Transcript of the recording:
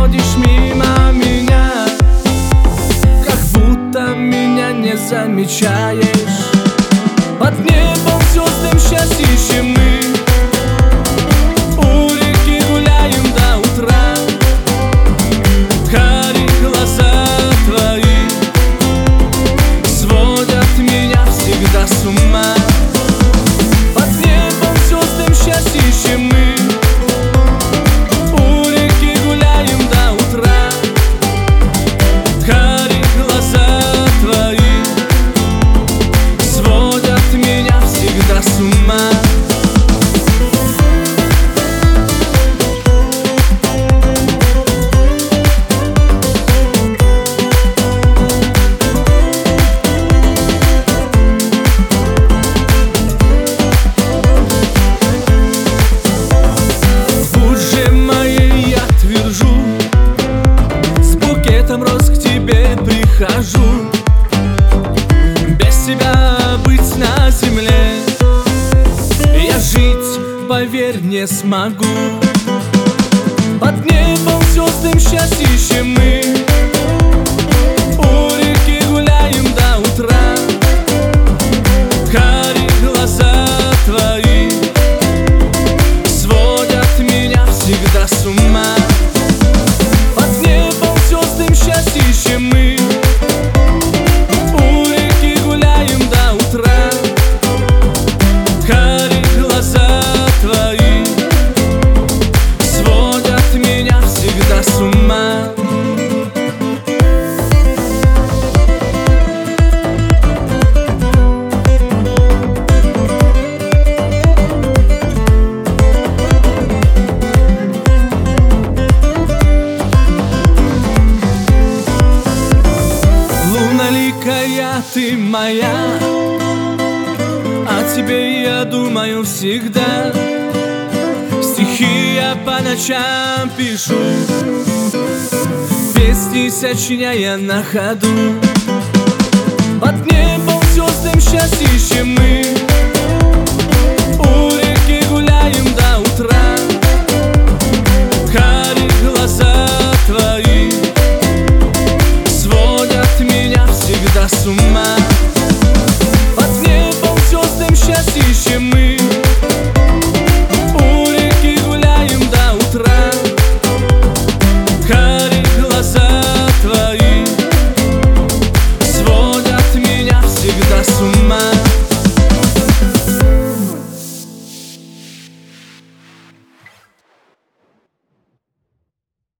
проходишь мимо меня, как будто меня не замечаешь. Под небом звездным счастье ищем мы, у реки гуляем до утра. Карие глаза твои сводят меня всегда с ума. Под небом звездным счастье ищем мы, у реки гуляем до утра. Карие глаза твои сводят меня всегда с ума. Роз к тебе прихожу, без тебя быть на земле я жить, поверь, не смогу. Под небом звездным счастье ищем мы, у реки гуляем до утра. Карие глаза твои сводят меня всегда с ума. Счастье ищем мы, у реки гуляем до утра. Карие глаза твои сводят меня всегда с ума. Луналикая ты моя, о тебе я думаю всегда. Стихи я по ночам пишу, песни сочиняя на ходу. Под небом звездным счастье ищем мы,